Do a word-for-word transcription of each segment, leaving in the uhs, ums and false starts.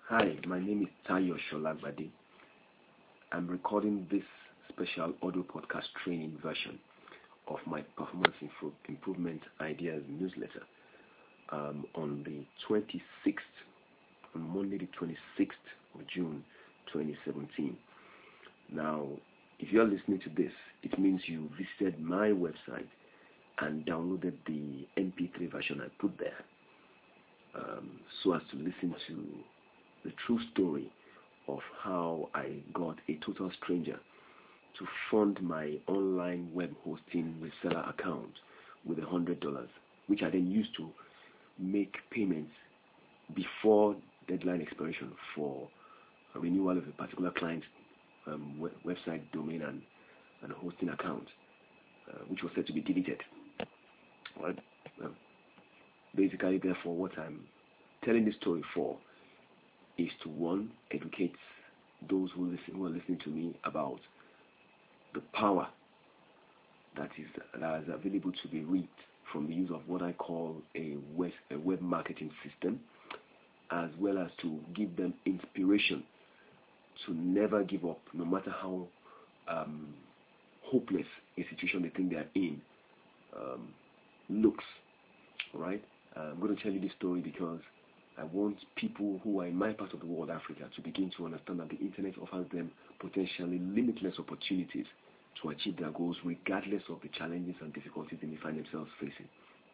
Hi, my name is Tayo Sholagbade. I'm recording this special audio podcast training version of my performance info- improvement ideas newsletter um, on the twenty-sixth, on Monday the twenty-sixth of June twenty seventeen. Now, if you're listening to this, it means you visited my website and downloaded the M P three version I put there um, so as to listen to the true story of how I got a total stranger to fund my online web hosting reseller account with one hundred dollars, which I then used to make payments before deadline expiration for a renewal of a particular client's um, web- website domain and, and hosting account, uh, which was said to be deleted. Well, well, basically, therefore, what I'm telling this story for is to, one, educate those who listen, who are listening to me about the power that is that is available to be reaped from the use of what I call a web, a web marketing system, as well as to give them inspiration to never give up, no matter how um, hopeless a situation they think they are in um, looks. All right, I'm going to tell you this story because I want people who are in my part of the world, Africa, to begin to understand that the internet offers them potentially limitless opportunities to achieve their goals regardless of the challenges and difficulties they may find themselves facing.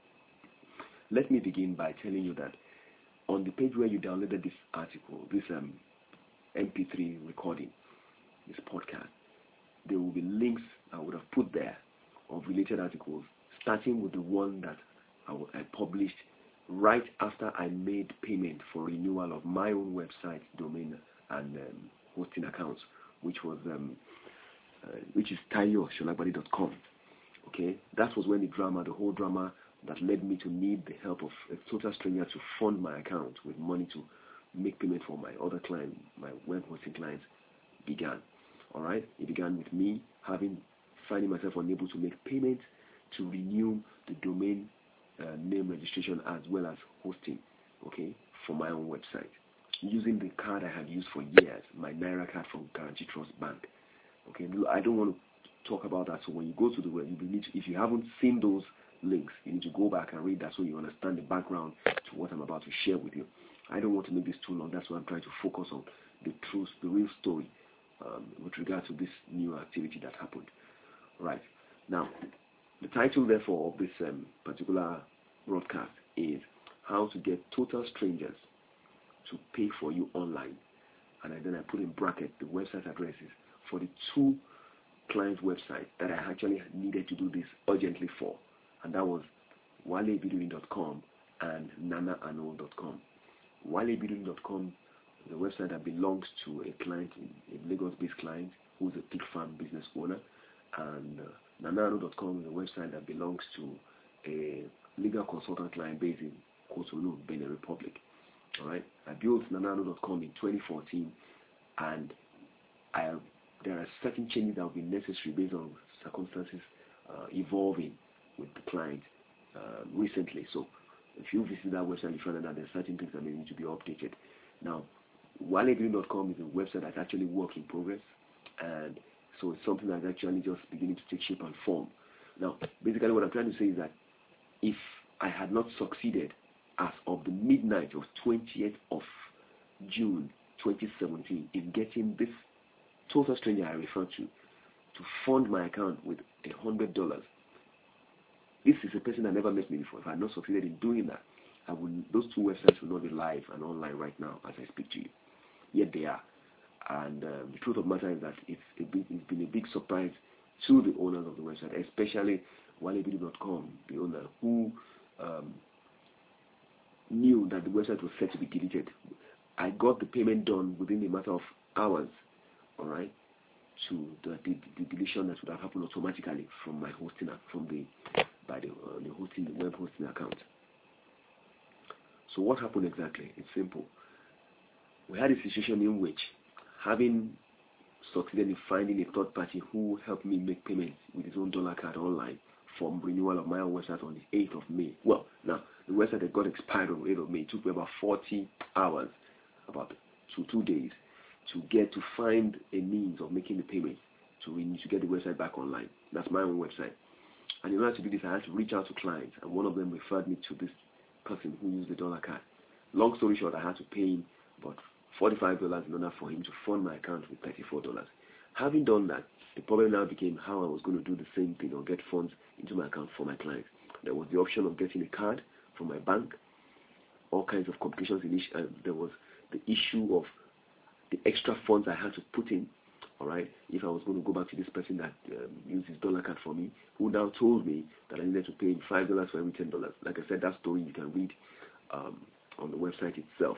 Let me begin by telling you that on the page where you downloaded this article, this um, M P three recording, this podcast, there will be links I would have put there of related articles, starting with the one that I, w- I published right after I made payment for renewal of my own website domain and um, hosting accounts, which was um, uh, which is tayo sholagbade dot com. Okay, that was when the drama, the whole drama that led me to need the help of a total stranger to fund my account with money to make payment for my other client, my web hosting clients, began. All right, it began with me having finding myself unable to make payment to renew the domain Uh, name registration as well as hosting, okay, for my own website, using the card I had used for years, my Naira card from Guarantee Trust Bank. Okay, I don't want to talk about that. So when you go to the web, you need to, if you haven't seen those links, you need to go back and read that so you understand the background to what I'm about to share with you. I don't want to make this too long. That's why I'm trying to focus on the truth, the real story um, with regard to this new activity that happened. Right now, the title, therefore, of this um, particular broadcast is How to Get Total Strangers to Pay for You Online. And then I put in bracket the website addresses for the two client websites that I actually needed to do this urgently for. And that was wale bidoyin dot com and nana ano dot com. wale bidoyin dot com is a website that belongs to a client, a Lagos-based client who is a pig farm business owner. And uh, nana ano dot com is a website that belongs to a legal consultant client based in Cotonou, Benin Republic. All right, I built nana ano dot com in twenty fourteen, and I, there are certain changes that will be necessary based on circumstances uh, evolving with the client uh, recently. So, if you visit that website, you find that there are certain things that may need to be updated. Now, wale bidoyin dot com is a website that's actually work in progress, and so it's something that's actually just beginning to take shape and form. Now, basically what I'm trying to say is that if I had not succeeded as of the midnight of twentieth of June twenty seventeen in getting this total stranger I referred to to fund my account with one hundred dollars, this is a person that never met me before. If I had not succeeded in doing that, I would, those two websites would not be live and online right now as I speak to you. Yet they are. And um, the truth of the matter is that it's, a big, it's been a big surprise to the owners of the website, especially wale bidoyin dot com, the owner, who um, knew that the website was set to be deleted. I got the payment done within a matter of hours, all right, to the, the, the deletion that would have happened automatically from my hosting, from the by the, uh, the hosting, the web hosting account. So what happened exactly? It's simple. We had a situation in which, having succeeded in finding a third party who helped me make payments with his own dollar card online for renewal of my own website on the eighth of May. Well, now, the website that got expired on the eighth of May. It took me about forty hours, about to two days to get to find a means of making the payment to to get the website back online. That's my own website. And in order to do this, I had to reach out to clients, and one of them referred me to this person who used the dollar card. Long story short, I had to pay him about forty-five dollars in order for him to fund my account with thirty-four dollars. Having done that, the problem now became how I was going to do the same thing or get funds into my account for my clients. There was the option of getting a card from my bank, all kinds of complications. In each, uh, there was the issue of the extra funds I had to put in, all right, if I was going to go back to this person that um, used his dollar card for me, who now told me that I needed to pay him five dollars for every ten dollars. Like I said, that story you can read um, on the website itself.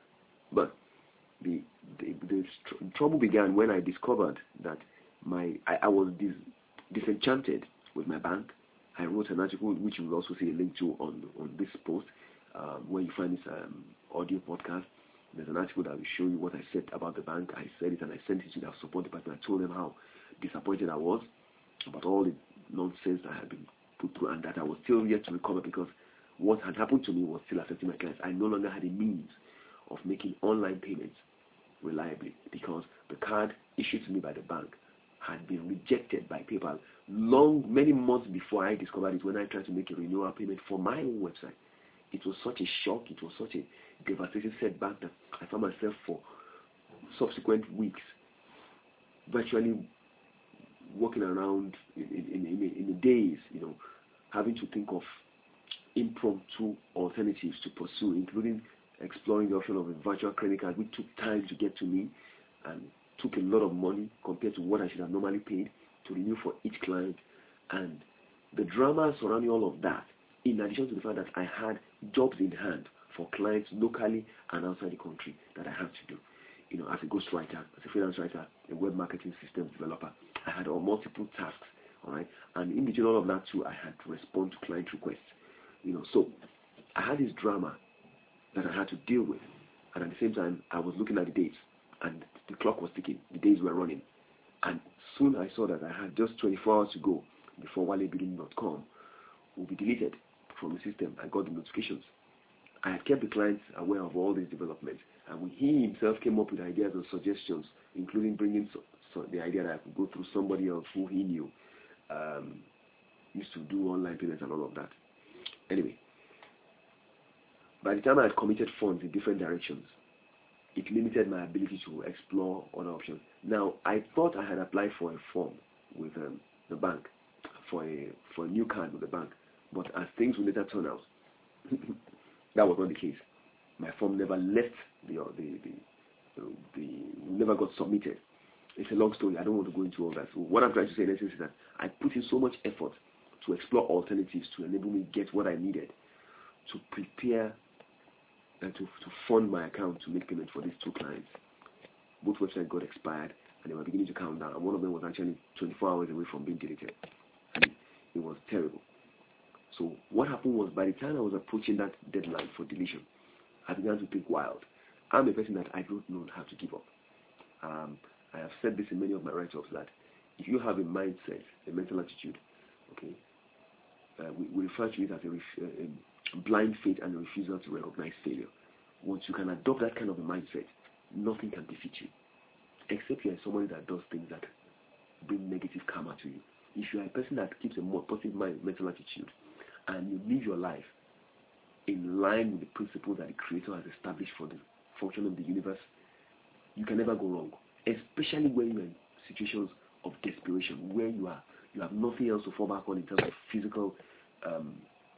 But the, the, the tr trouble began when I discovered that my I, I was dis disenchanted with my bank. I wrote an article which you will also see a link to on on this post, um, where you find this um, audio podcast. There's an article that will show you what I said about the bank. I said it and I sent it to their support department. I told them how disappointed I was about all the nonsense that had been put through, and that I was still yet to recover because what had happened to me was still affecting my clients. I no longer had a means of making online payments reliably because the card issued to me by the bank had been rejected by PayPal long, many months before I discovered it when I tried to make a renewal payment for my own website. It was such a shock, it was such a devastating setback that I found myself for subsequent weeks virtually walking around in, in, in, in the days, you know, having to think of impromptu alternatives to pursue, including exploring the option of a virtual credit card, which took time to get to me and took a lot of money compared to what I should have normally paid to renew for each client. And the drama surrounding all of that, in addition to the fact that I had jobs in hand for clients locally and outside the country that I had to do. You know, as a ghostwriter, as a freelance writer, a web marketing systems developer, I had all multiple tasks, all right? And in between all of that too, I had to respond to client requests. You know, so I had this drama that I had to deal with. And at the same time, I was looking at the dates, and the clock was ticking. The days were running. And soon I saw that I had just twenty-four hours to go before wale building dot com will be deleted from the system. I got the notifications. I had kept the clients aware of all these developments, and when he himself came up with ideas and suggestions, including bringing so, so the idea that I could go through somebody else who he knew um, used to do online payments and all of that. Anyway, by the time I had committed funds in different directions, it limited my ability to explore other options. Now, I thought I had applied for a form with um, the bank, for a for a new card with the bank, but as things would later turn out, that was not the case. My form never left the the the, the never got submitted. It's a long story. I don't want to go into all that. So what I'm trying to say in essence is that I put in so much effort to explore alternatives to enable me get what I needed to prepare and to, to fund my account to make payment for these two clients. Both websites got expired and they were beginning to count down. And one of them was actually twenty-four hours away from being deleted. And it, it was terrible. So what happened was, by the time I was approaching that deadline for deletion, I began to think wild. I'm a person that I don't know how to give up. Um, I have said this in many of my write-ups that if you have a mindset, a mental attitude, okay, uh, we, we refer to it as a, ref a blind faith and a refusal to recognize failure. Once you can adopt that kind of a mindset, nothing can defeat you, except you are somebody that does things that bring negative karma to you. If you are a person that keeps a more positive mind, mental attitude, and you live your life in line with the principles that the Creator has established for the function of the universe, you can never go wrong. Especially when you're in situations of desperation, where you are, you have nothing else to fall back on in terms of physical um,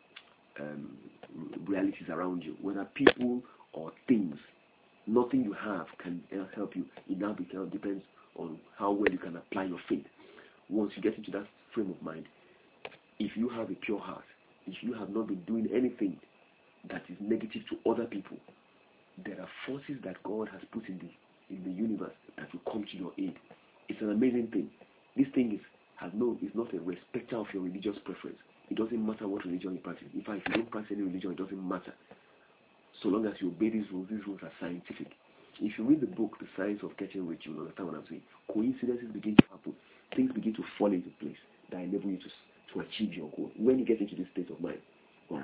um, realities around you, whether people or things. Nothing you have can help you. It now depends on how well you can apply your faith. Once you get into that frame of mind, if you have a pure heart, if you have not been doing anything that is negative to other people, there are forces that God has put in the in the universe that will come to your aid. It's an amazing thing. This thing is has no is not a respecter of your religious preference. It doesn't matter what religion you practice. In fact, if you don't practice any religion, it doesn't matter. So long as you obey these rules, these rules are scientific. If you read the book, The Science of Getting Rich, you'll understand what I'm saying. Coincidences begin to happen. Things begin to fall into place that enable you to, to achieve your goal when you get into this state of mind. All right.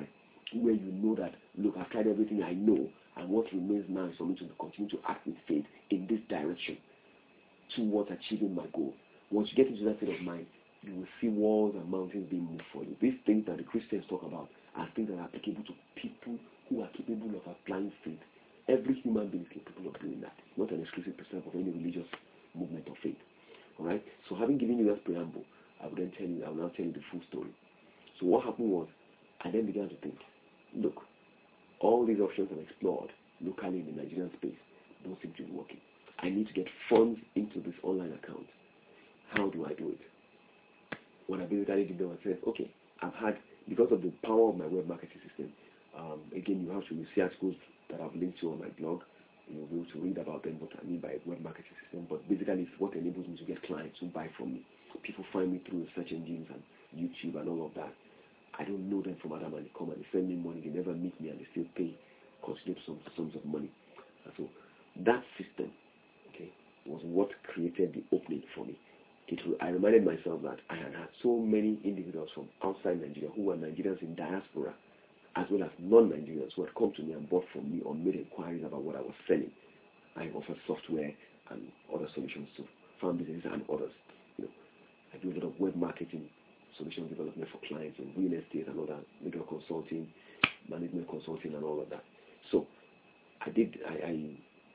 where you know that, look, I've tried everything I know, and what remains now is for me to continue to act with faith in this direction towards achieving my goal. Once you get into that state of mind, you will see walls and mountains being moved for you. These things that the Christians talk about are things that are applicable to people who are capable of applying faith. Every human being is capable of doing that. It's not an exclusive percent of any religious movement or faith. Alright? So having given you that preamble, I will then tell you, I will now tell you the full story. So what happened was, I then began to think, look, all these options I've explored locally in the Nigerian space don't seem to be working. I need to get funds into this online account. How do I do it? What I basically did was I said, okay, I've had, because of the power of my web marketing system, um, again, you have to see articles that I've linked to on my blog. You'll be able to read about them, what I mean by web marketing system. But basically, it's what enables me to get clients who buy from me. People find me through search engines and YouTube and all of that. I don't know them from Adam, and they come and they send me money. They never meet me and they still pay considerable sums, sums of money. And so that system, okay, was what created the opening for me. It, I reminded myself that I had had so many individuals from outside Nigeria who were Nigerians in diaspora, as well as non-Nigerians who had come to me and bought from me or made inquiries about what I was selling. I offer software and other solutions to farm businesses and others. You know, I do a lot of web marketing, solution development for clients in real estate and other legal consulting, management consulting, and all of that. So I did. I, I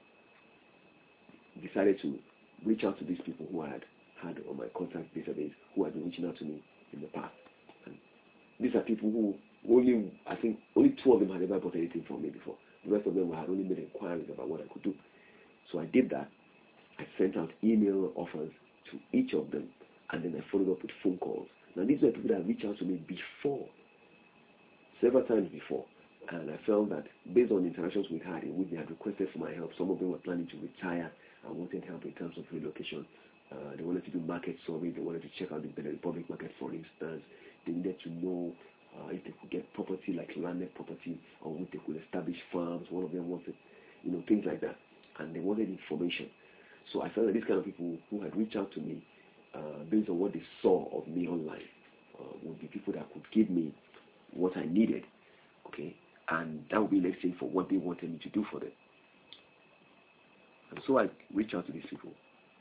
decided to reach out to these people who I had had on my contact database, who had been reaching out to me in the past. And these are people who only, I think, only two of them had ever bought anything from me before. The rest of them had only made inquiries about what I could do. So I did that. I sent out email offers to each of them, and then I followed up with phone calls. Now, these were people that reached out to me before, several times before, and I felt that based on the interactions we had in which they had requested for my help, some of them were planning to retire and wanted help in terms of relocation. Uh, they wanted to do market survey. They wanted to check out the Benin Republic market, for instance. They needed to know uh, if they could get property like landed property, or if they could establish farms. One of them wanted, you know, things like that, and they wanted information. So I felt that these kind of people who had reached out to me uh, based on what they saw of me online uh, would be people that could give me what I needed, okay, and that would be in exchange for what they wanted me to do for them. And so I reached out to these people.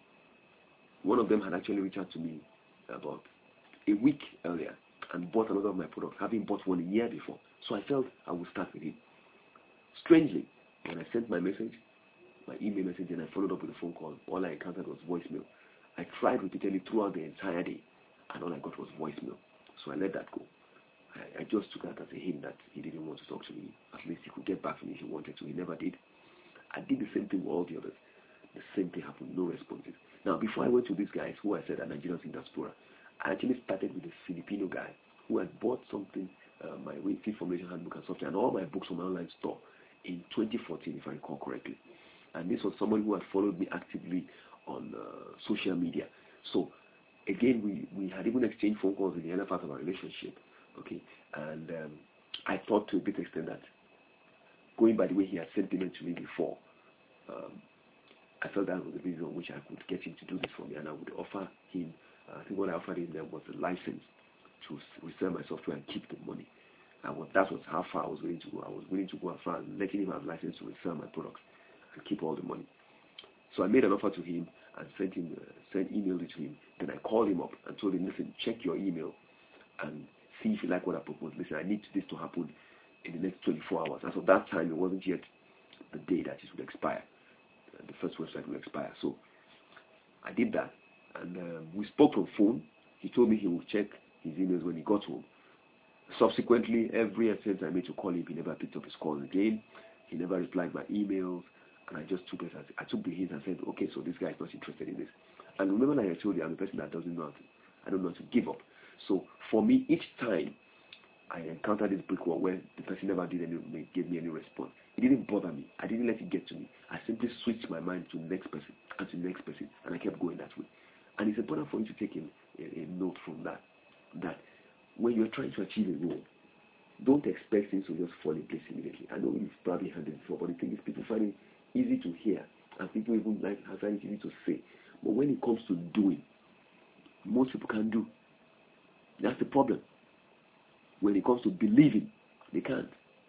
One of them had actually reached out to me about a week earlier and bought another of my products, having bought one a year before. So I felt I would start with him. Strangely, when I sent my message, my email message, and I followed up with a phone call, all I encountered was voicemail. I tried repeatedly throughout the entire day, and all I got was voicemail. So I let that go. I, I just took that as a hint that he didn't want to talk to me. At least he could get back to me if he wanted to. He never did. I did the same thing with all the others. The same thing happened, no responses. Now, before I went to these guys who I said are Nigerians in diaspora, I actually started with a Filipino guy who had bought something, uh, my Field Formulation Handbook and software, and all my books from my online store in twenty fourteen, if I recall correctly. And this was someone who had followed me actively on uh, social media. So, again, we, we had even exchanged phone calls in the other part of our relationship, okay? And um, I thought to a bit extent that, going by the way he had sent payment to me before, um, I felt that was the reason on which I could get him to do this for me, and I would offer him, uh, I think what I offered him then was a license to resell my software and keep the money. And what, that was how far I was willing to go. I was willing to go as far as letting him have a license to resell my products and keep all the money. So I made an offer to him and sent him, uh, sent email to him. Then I called him up and told him, listen, check your email and see if you like what I proposed. Listen, I need this to happen in the next twenty-four hours. As of that time, it wasn't yet the day that it would expire. The first website will expire. So I did that, and um, we spoke on phone. He told me he would check his emails when he got home. Subsequently, every attempt I made to call him, he never picked up his calls again. He never replied my emails, and I just took it as I took the hint and said, okay, so this guy is not interested in this. And remember, like I told you, I'm a person that doesn't know how to, I don't know how to give up. So for me, each time I encountered this brick wall where the person never did any, gave me any response, it didn't bother me. I didn't let it get to me. I simply switched my mind to the next person and to the next person, and I kept going that way. And it's important for you to take a, a, a note from that, that when you're trying to achieve a goal, don't expect things to just fall in place immediately. I know you've probably heard it before, but the thing is, people find it easy to hear, and people even like find it easy to say. But when it comes to doing, most people can't do. That's the problem. When it comes to believing, they can't.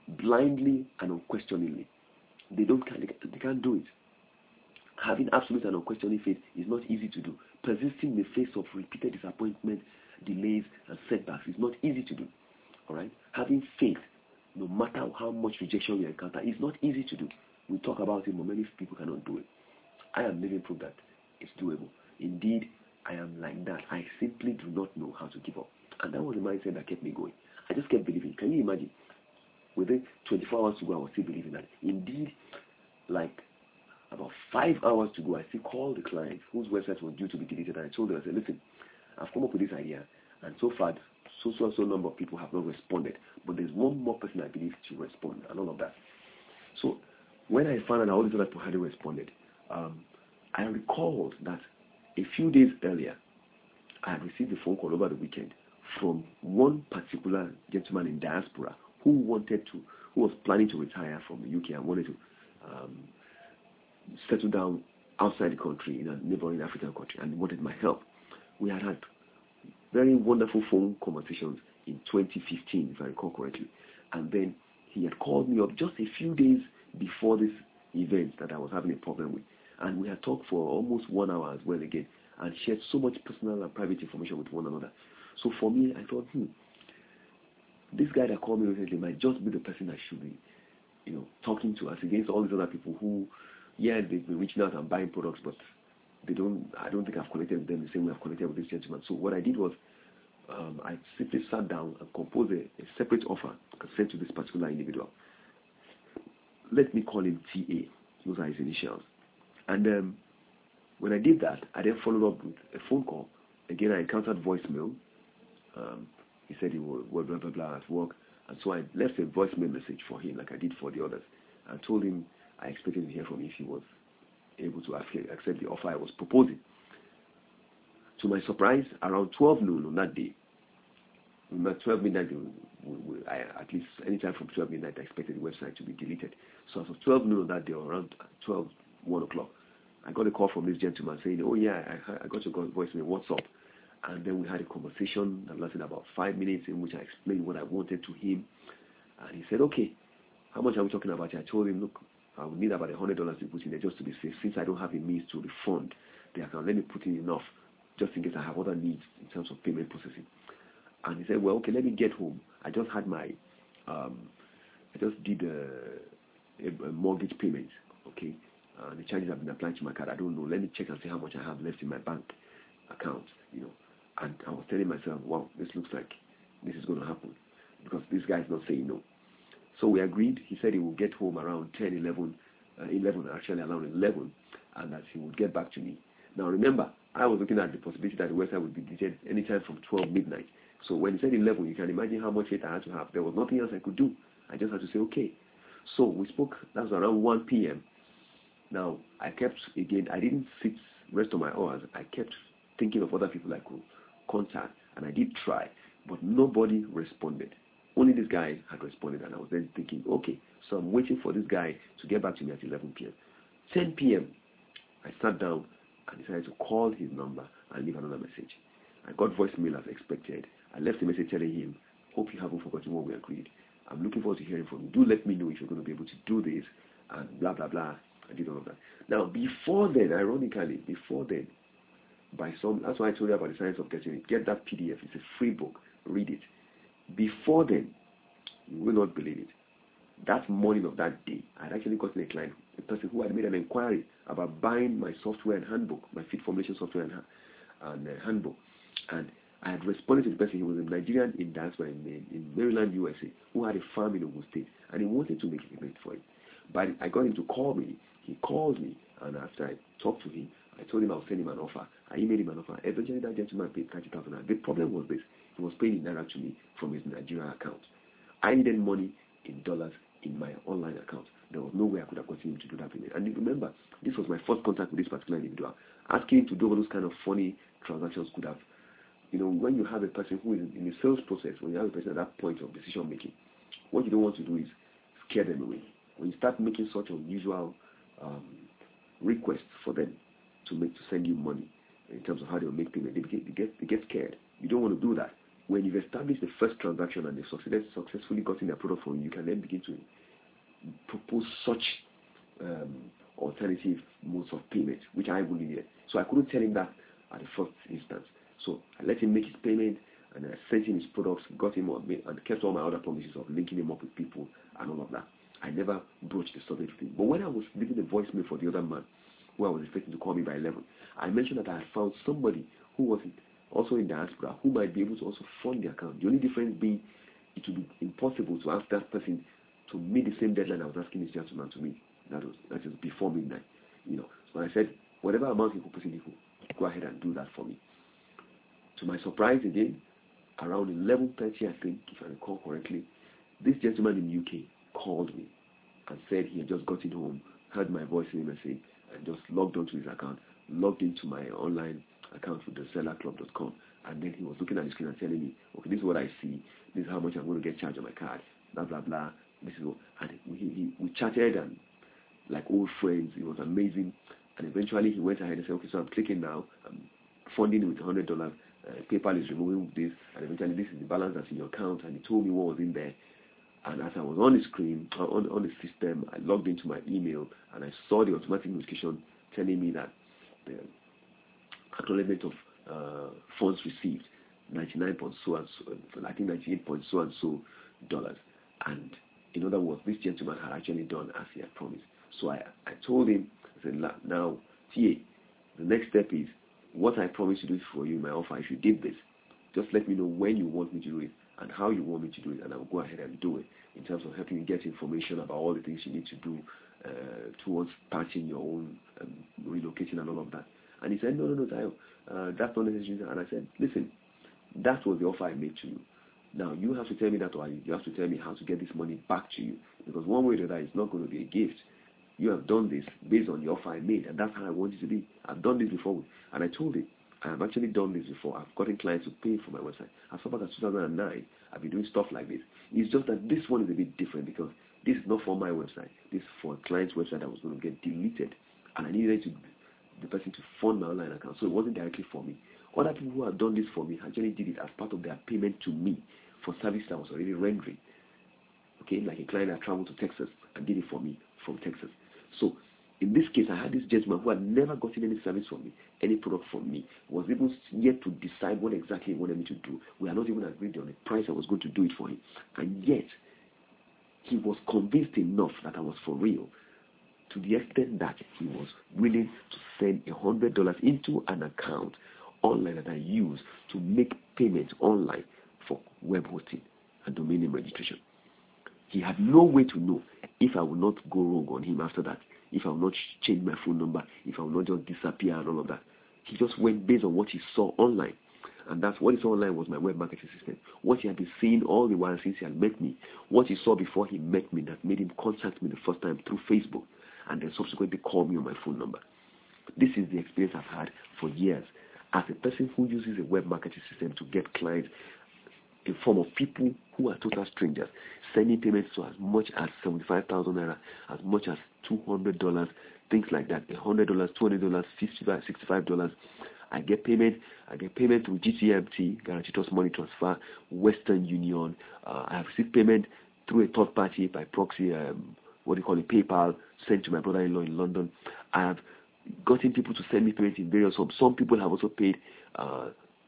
blindly and unquestioningly. They don't they can't do it. Having absolute and unquestioning faith is not easy to do. Persisting in the face of repeated disappointment, delays, and setbacks is not easy to do. All right? Having faith, no matter how much rejection you encounter, is not easy to do. We talk about it, but many people cannot do it. I am living proof that it's doable. Indeed, I am like that. I simply do not know how to give up. And that was the mindset that kept me going. I just kept believing. Can you imagine? Within twenty-four hours to go, I was still believing that. Indeed, like about five hours to go, I still called the client whose website was due to be deleted, and I told them, I said, listen, I've come up with this idea, and so far, so so so number of people have not responded, but there's one more person I believe to respond, and all of that. So when I found out all these other people hadn't responded, um, I recalled that a few days earlier, I had received a phone call over the weekend from one particular gentleman in diaspora who wanted to, who was planning to retire from the U K and wanted to um, settle down outside the country in a neighboring African country and wanted my help. We had had very wonderful phone conversations in twenty fifteen, if I recall correctly. And then he had called me up just a few days before this event that I was having a problem with. And we had talked for almost one hour as well again and shared so much personal and private information with one another. So for me, I thought, hmm, this guy that called me recently might just be the person I should be, you know, talking to, as against all these other people who, yeah, they've been reaching out and buying products, but they don't, I don't think I've connected with them the same way I've connected with this gentleman. So what I did was, um, I simply sat down and composed a, a separate offer and sent to this particular individual. Let me call him T A. Those are his initials. And um, when I did that, I then followed up with a phone call. Again, I encountered voicemail. Um, he said he was blah, blah, blah at work. And so I left a voicemail message for him like I did for the others. I told him I expected to hear from him if he was able to accept the offer I was proposing. To my surprise, around twelve noon on that day, at twelve midnight, we, we, I, at least anytime from twelve midnight, I expected the website to be deleted. So as of twelve noon on that day, or around twelve, one o'clock, I got a call from this gentleman saying, oh yeah, I, I got your voicemail, what's up? And then we had a conversation that lasted about five minutes in which I explained what I wanted to him. And he said, okay, how much are we talking about? I told him, look, I would need about one hundred dollars to put in there just to be safe. Since I don't have a means to refund the account, let me put in enough just in case I have other needs in terms of payment processing. And he said, well, okay, let me get home. I just had my, um, I just did a, a, a mortgage payment, okay? Uh, the charges have been applied to my card. I don't know. Let me check and see how much I have left in my bank account, you know. And I was telling myself, wow, this looks like this is going to happen because this guy is not saying no. So we agreed. He said he would get home around ten, eleven, uh, eleven, actually around eleven, and that he would get back to me. Now remember, I was looking at the possibility that the website would be deleted anytime from twelve midnight. So when he said eleven, you can imagine how much faith I had to have. There was nothing else I could do. I just had to say, okay. So we spoke, that was around one p m Now, I kept, again, I didn't sit rest of my hours. I kept thinking of other people I could contact, and I did try, but nobody responded. Only this guy had responded, and I was then thinking, okay, so I'm waiting for this guy to get back to me at eleven p m ten p m, I sat down and decided to call his number and leave another message. I got voicemail as expected. I left a message telling him, hope you haven't forgotten what we agreed. I'm looking forward to hearing from you. Do let me know if you're going to be able to do this, and blah, blah, blah. I did all of that. Now, before then, ironically, before then, by some, that's why I told you about the science of getting it. Get that P D F. It's a free book. Read it. Before then, you will not believe it. That morning of that day, I had actually gotten a client, a person who had made an inquiry about buying my software and handbook, my fit formulation software and, and uh, handbook. And I had responded to the person. He was a Nigerian in diaspora in, in Maryland, U S A, who had a farm in Ogun State, and he wanted to make a payment for it. But I got him to call me. He called me, and after I talked to him, I told him I would send him an offer. I emailed him an offer. Eventually, that gentleman paid thirty thousand dollars. The problem was this. He was paying in Naira to me from his Nigerian account. I needed money in dollars in my online account. There was no way I could have gotten him to do that payment. And remember, this was my first contact with this particular individual. Asking him to do all those kind of funny transactions could have, you know, when you have a person who is in the sales process, when you have a person at that point of decision making, what you don't want to do is scare them away. When you start making such unusual um, requests for them to make to send you money in terms of how they'll make payment, they get, they get they get scared. You don't want to do that. when you've established the first transaction and they've succeeded, successfully gotten their product from you, you can then begin to propose such um, alternative modes of payment, which I wouldn't hear. So I couldn't tell him that at the first instance. So I let him make his payment, and I sent him his products, got him on, and kept all my other promises of linking him up with people and all of that. I never broached the subject with him. But when I was leaving the voicemail for the other man, who I was expecting to call me by eleven, I mentioned that I had found somebody who was also in diaspora who might be able to also fund the account. The only difference being it would be impossible to ask that person to meet the same deadline I was asking this gentleman to meet. That was that is before midnight. You know. So I said, whatever amount he could put in, he could go ahead and do that for me. To my surprise again, around eleven thirty, I think, if I recall correctly, this gentleman in the U K called me and said he had just gotten home, heard my voice in the message, and just logged onto his account, logged into my online account with the seller club dot com, and then he was looking at the screen and telling me, okay, this is what I see, this is how much I'm going to get charged on my card, blah, blah, blah, this is what, and he, he, we chatted and like old friends, it was amazing, and eventually he went ahead and said, okay, so I'm clicking now, I'm funding with one hundred dollars, uh, PayPal is removing this, and eventually this is the balance that's in your account, and he told me what was in there. And as I was on the screen, on, on the system, I logged into my email and I saw the automatic notification telling me that the acknowledgement of uh, funds received, ninety-nine point so and so, I think ninety-eight point so and so dollars. And in other words, this gentleman had actually done as he had promised. So I, I told him, I said, now, T A, the next step is what I promised to do for you in my offer. If you did this, just let me know when you want me to do it and how you want me to do it, and I will go ahead and do it in terms of helping you get information about all the things you need to do uh, towards patching your own um, relocating and all of that. And he said, no, no, no, Tayo, uh, that's not necessary. And I said, listen, that was the offer I made to you. Now, you have to tell me that, or you have to tell me how to get this money back to you. Because one way or the other, it's not going to be a gift. You have done this based on the offer I made, and that's how I want it to be. I've done this before. And I told him, I have actually done this before. I've gotten clients to pay for my website. As far back as two thousand nine, I've been doing stuff like this. It's just that this one is a bit different because this is not for my website. This is for a client's website that was going to get deleted. And I needed to, the person to fund my online account. So it wasn't directly for me. Other people who have done this for me actually did it as part of their payment to me for service that I was already rendering. Okay, like a client that traveled to Texas and did it for me from Texas. So in this case, I had this gentleman who had never gotten any service from me, any product from me, was able yet to decide what exactly he wanted me to do. We had not even agreed on the price I was going to do it for him. And yet, he was convinced enough that I was for real, to the extent that he was willing to send one hundred dollars into an account online that I use to make payments online for web hosting and domain name registration. He had no way to know if I would not go wrong on him after that, if I will not change my phone number, if I will not just disappear and all of that. He just went based on what he saw online. And that's what he saw online was my web marketing system. What he had been seeing all the while since he had met me. What he saw before he met me that made him contact me the first time through Facebook and then subsequently call me on my phone number. This is the experience I've had for years as a person who uses a web marketing system to get clients in form of people who are total strangers, sending payments to as much as seventy-five thousand naira, as much as two hundred dollars, things like that, one hundred dollars, two hundred dollars, fifty-five dollars, sixty-five dollars. I get payment, I get payment through G T M T, Guaranteed Trust Money Transfer, Western Union. Uh, I have received payment through a third party by proxy, um, what do you call it, PayPal, sent to my brother-in-law in London. I have gotten people to send me payment in various forms. Some people have also paid uh,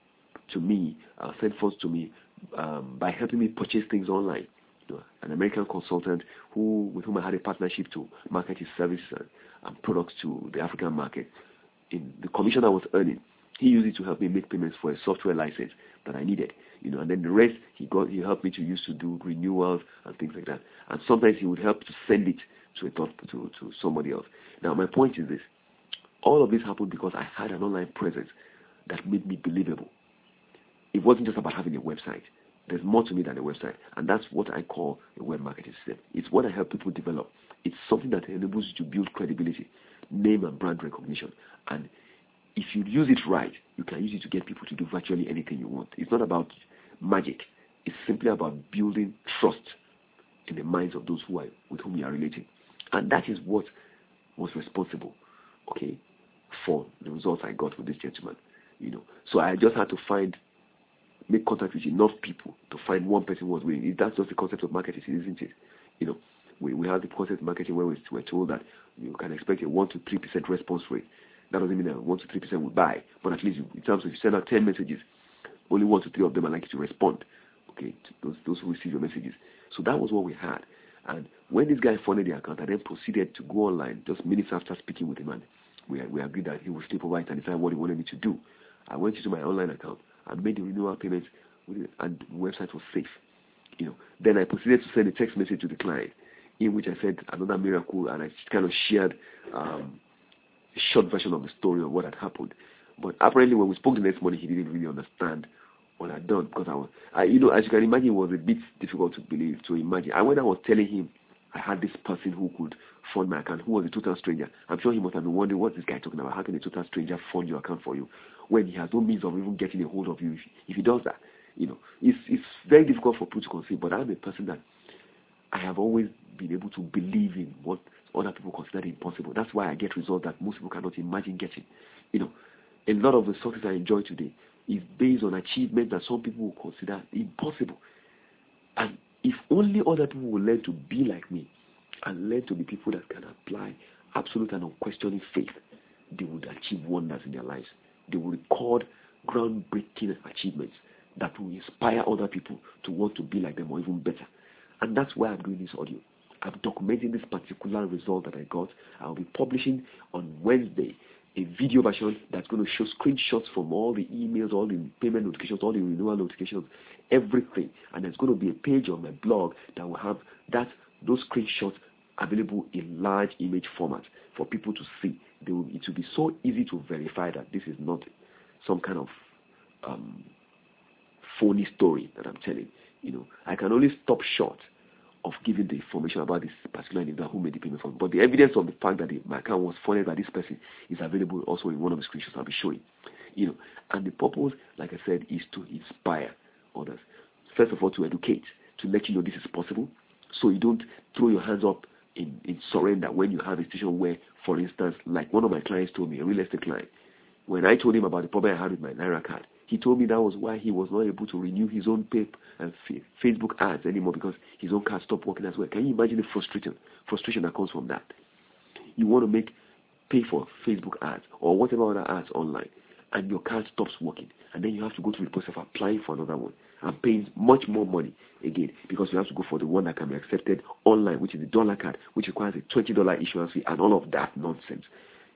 to me, uh, sent funds to me um, by helping me purchase things online. You know, an American consultant who, with whom I had a partnership to market his services and, and products to the African market. In the commission I was earning, he used it to help me make payments for a software license that I needed. You know, and then the rest he got, he helped me to use to do renewals and things like that. And sometimes he would help to send it to a third, to to somebody else. Now my point is this: all of this happened because I had an online presence that made me believable. It wasn't just about having a website. There's more to me than a website, and that's what I call a web marketing system. It's what I help people develop. It's something that enables you to build credibility, name and brand recognition. And if you use it right, you can use it to get people to do virtually anything you want. It's not about magic. It's simply about building trust in the minds of those who are with whom you are relating. And that is what was responsible, okay, for the results I got with this gentleman. You know, so I just had to find make contact with enough people to find one person who was willing. That's just the concept of marketing, isn't it? You know, we, we have the concept of marketing where we, we're told that you can expect a one to three percent response rate. That doesn't mean that one to three percent will buy, but at least in terms of if you send out ten messages, only one to three of them are likely to respond. Okay, to those those who receive your messages. So that was what we had. And when this guy funded the account, I then proceeded to go online just minutes after speaking with him, and we we agreed that he would sleep over it and decide what he wanted me to do. I went into my online account and made the renewal payments, and the website was safe. You know, then I proceeded to send a text message to the client in which I said another miracle, and I kind of shared um, a short version of the story of what had happened. But apparently, when we spoke the next morning, he didn't really understand what I'd done, because I was, I, you know, as you can imagine, it was a bit difficult to believe, to imagine. And when I was telling him I had this person who could fund my account, who was a total stranger, I'm sure he must have been wondering, what's this guy talking about? How can a total stranger fund your account for you when he has no means of even getting a hold of you if, if he does that? You know, it's it's very difficult for people to conceive, but I'm a person that I have always been able to believe in what other people consider impossible. That's why I get results that most people cannot imagine getting. You know, a lot of the success I enjoy today is based on achievements that some people will consider impossible. And if only other people will learn to be like me and learn to be people that can apply absolute and unquestioning faith, they would achieve wonders in their lives. They will record groundbreaking achievements that will inspire other people to want to be like them or even better. And that's why I'm doing this audio. I'm documenting this particular result that I got. I'll be publishing on Wednesday a video version that's going to show screenshots from all the emails, all the payment notifications, all the renewal notifications, everything. And there's going to be a page on my blog that will have that those screenshots available in large image format for people to see. They will, it will be so easy to verify that this is not some kind of um, phony story that I'm telling. You know, I can only stop short of giving the information about this particular individual who made the payment for me. But the evidence of the fact that the, my account was funded by this person is available also in one of the screenshots I'll be showing. You know, and the purpose, like I said, is to inspire others. First of all, to educate, to let you know this is possible, so you don't throw your hands up in, in surrender when you have a situation where, for instance, like one of my clients told me, a real estate client, when I told him about the problem I had with my Naira card, he told me that was why he was not able to renew his own pay and Facebook ads anymore, because his own card stopped working as well. Can you imagine the frustration, frustration that comes from that? You want to make pay for Facebook ads or whatever other ads online, and your card stops working, and then you have to go through the process of applying for another one and paying much more money again, because you have to go for the one that can be accepted online, which is the dollar card, which requires a twenty dollars issuance fee and all of that nonsense.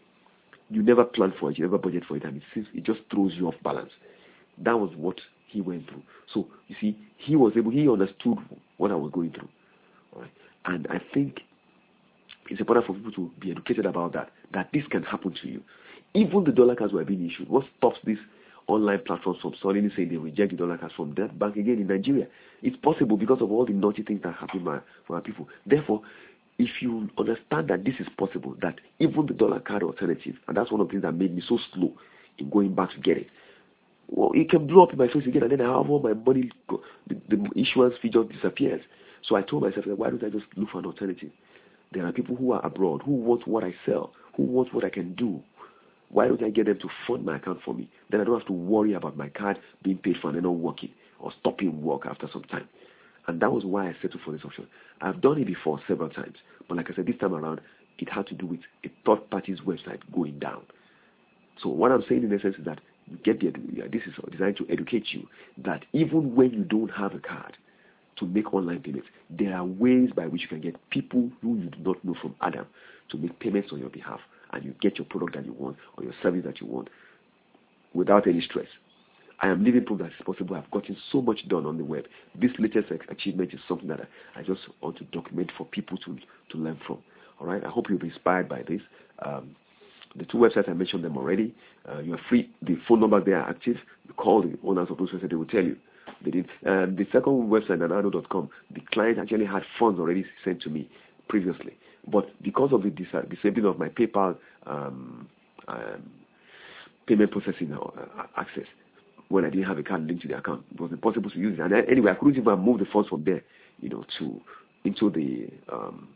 You never plan for it, you never budget for it, and it seems it just throws you off balance. That was what he went through. So you see, he was able, he understood what I was going through. All right? And I think it's important for people to be educated about that, that this can happen to you. Even the dollar cards were being issued. What stops these online platforms from suddenly saying they reject the dollar cards from that bank again in Nigeria? It's possible because of all the naughty things that happen for our people. Therefore, if you understand that this is possible, that even the dollar card alternative, and that's one of the things that made me so slow in going back to get it, well, it can blow up in my face again, and then I have all my money, go, the, the issuance fee just disappears. So I told myself, why don't I just look for an alternative? There are people who are abroad, who want what I sell, who want what I can do. Why don't I get them to fund my account for me? Then I don't have to worry about my card being paid for and then not working or stopping work after some time. And that was why I settled for this option. I've done it before several times, but like I said, this time around, it had to do with a third party's website going down. So what I'm saying in essence is that you get the, this is designed to educate you that even when you don't have a card to make online payments, there are ways by which you can get people who you do not know from Adam to make payments on your behalf, and you get your product that you want or your service that you want without any stress. I am living proof that it's possible. I've gotten so much done on the web. This latest achievement is something that I, I just want to document for people to, to learn from. All right. I hope you'll be inspired by this. Um, the two websites, I mentioned them already. Uh, you are free. The phone numbers, they are active. You call the owners of those websites, they will tell you. They did. Um, the second website, nanado dot com, the client actually had funds already sent to me previously. But because of the dis- disabling of my PayPal um, um, payment processing uh, access, when I didn't have a card linked to the account, it was impossible to use it. And then, anyway, I couldn't even move the funds from there, you know, to into the um,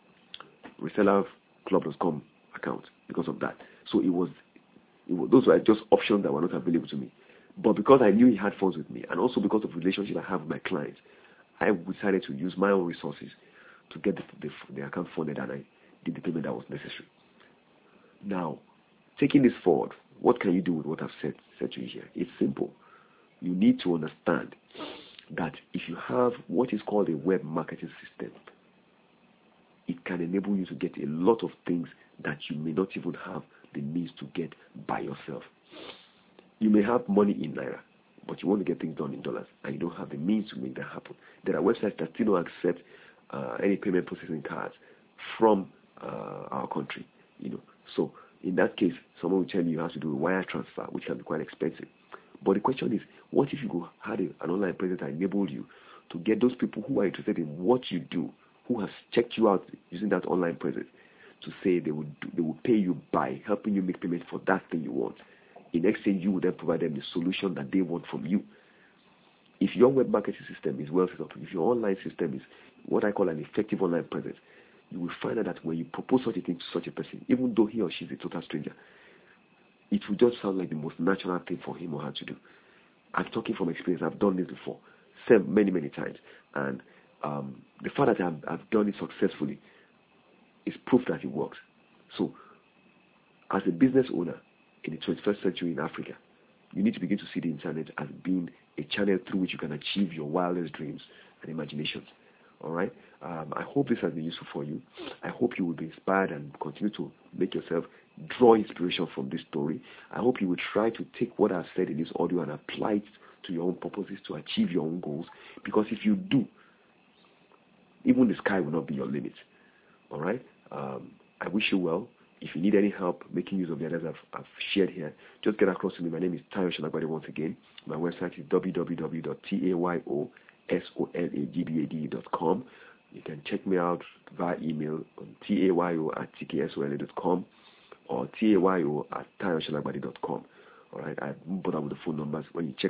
reseller club dot com account because of that. So it was, it was those were just options that were not available to me. But because I knew he had funds with me, and also because of the relationship I have with my clients, I decided to use my own resources to get the, the, the account funded, and I did the payment that was necessary. Now, taking this forward, what can you do with what I've said, said to you here? It's simple. You need to understand that if you have what is called a web marketing system, it can enable you to get a lot of things that you may not even have the means to get by yourself. You may have money in Naira, but you want to get things done in dollars, and you don't have the means to make that happen. There are websites that still don't accept uh, any payment processing cards from uh, our country. You know, so in that case, someone will tell you you have to do a wire transfer, which can be quite expensive. But the question is, what if you go had a, an online presence that enabled you to get those people who are interested in what you do, who have checked you out using that online presence, to say they would do, they will pay you by helping you make payment for that thing you want. In exchange, you would then provide them the solution that they want from you. If your web marketing system is well set up, if your online system is what I call an effective online presence, you will find out that when you propose such a thing to such a person, even though he or she is a total stranger, it will just sound like the most natural thing for him or her to do. I'm talking from experience. I've done this before, many, many times. And um, the fact that I've, I've done it successfully is proof that it works. So, as a business owner in the twenty-first century in Africa, you need to begin to see the internet as being a channel through which you can achieve your wildest dreams and imaginations. All right. Um, I hope this has been useful for you. I hope you will be inspired and continue to make yourself draw inspiration from this story. I hope you will try to take what I've said in this audio and apply it to your own purposes to achieve your own goals. Because if you do, even the sky will not be your limit. All right. Um, I wish you well. If you need any help making use of the ideas I've, I've shared here, just get across to me. My name is Tayo Sholagbade once again. My website is w w w dot tayosolagba dot com. You can check me out via email on tayo at tksola dot com or tayo at tayosolagbade dot com. All right, I won't bother with the phone numbers. When you check